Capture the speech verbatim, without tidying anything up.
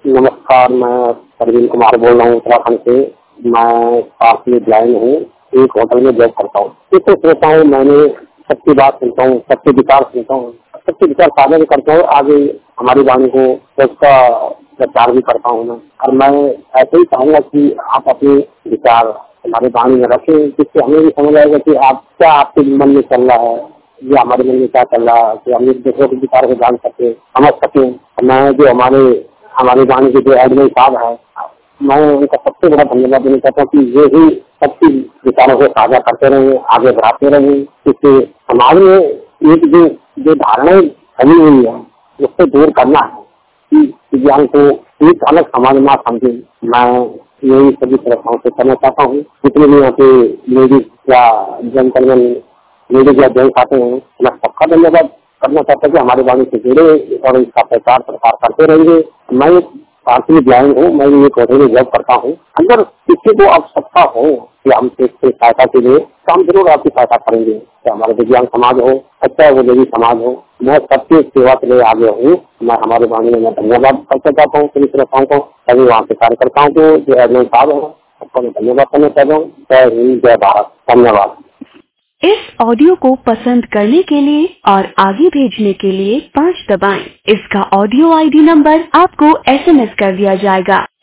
नमस्कार, मैं परवीन कुमार बोल रहा हूँ उत्तराखंड से। मैं पार्टली ब्लाइंड हूँ, एक होटल में जॉब करता हूँ। इससे सोचता हूँ, मैंने सबकी बात सुनता हूँ, सबके विचार सुनता हूँ, सबके विचार साझा भी करता हूँ। आगे हमारी वाणी को उसका प्रचार भी करता हूँ मैं। और मैं ऐसे ही चाहूँगा कि आप अपने विचार हमारे वाणी में रखें, जिससे हमें भी समझ आएगा कि आप क्या आपके मन में चल रहा है या हमारे मन में क्या चल रहा है, कि हम एक दूसरे के विचार को जान सके, समझ सके। मैं जो हमारे हमारे गाँव के जो एडमिन साहब है, मैं उनका सबसे बड़ा धन्यवाद देना चाहता हूँ कि ये ही सबकी विचारों को साझा करते रहेंगे, आगे बढ़ाते रहेंगे। इससे समाज में एक जो जो धारणाएं फैली हुई है उससे दूर करना है कि विज्ञान को एक अलग समाज में समझे। मैं यही सभी तरह से करना चाहता हूँ। जितने भी यहाँ पे लेडीज या जेंटलमैन लेडीज या जेंट्स आते हैं, मैं सबका धन्यवाद करना चाहता हूँ कि हमारे वाणी से जुड़े और इसका प्रचार प्रसार करते रहेंगे। मैं पार्टली ब्लाइंड हूँ, मैं एक होटल में जॉब करता हूँ। अगर किसी को आवश्यकता हो कि हम सहायता के लिए, तो हम जरूर आपकी सहायता करेंगे। तो हमारे विज्ञान समाज हो, अच्छा वो देवी समाज हो, मैं सबकी सेवा के लिए आगे हूँ। मैं हमारे वाणी में धन्यवाद करना चाहता हूँ पुलिस संस्थाओं को, सभी वहाँ के कार्यकर्ताओं को, जो एडमिन साहब है, सबको मैं धन्यवाद करना चाहता हूँ। जय हिंद, जय भारत, धन्यवाद। इस ऑडियो को पसंद करने के लिए और आगे भेजने के लिए पाँच दबाएं। इसका ऑडियो आईडी नंबर आपको एसएमएस कर दिया जाएगा।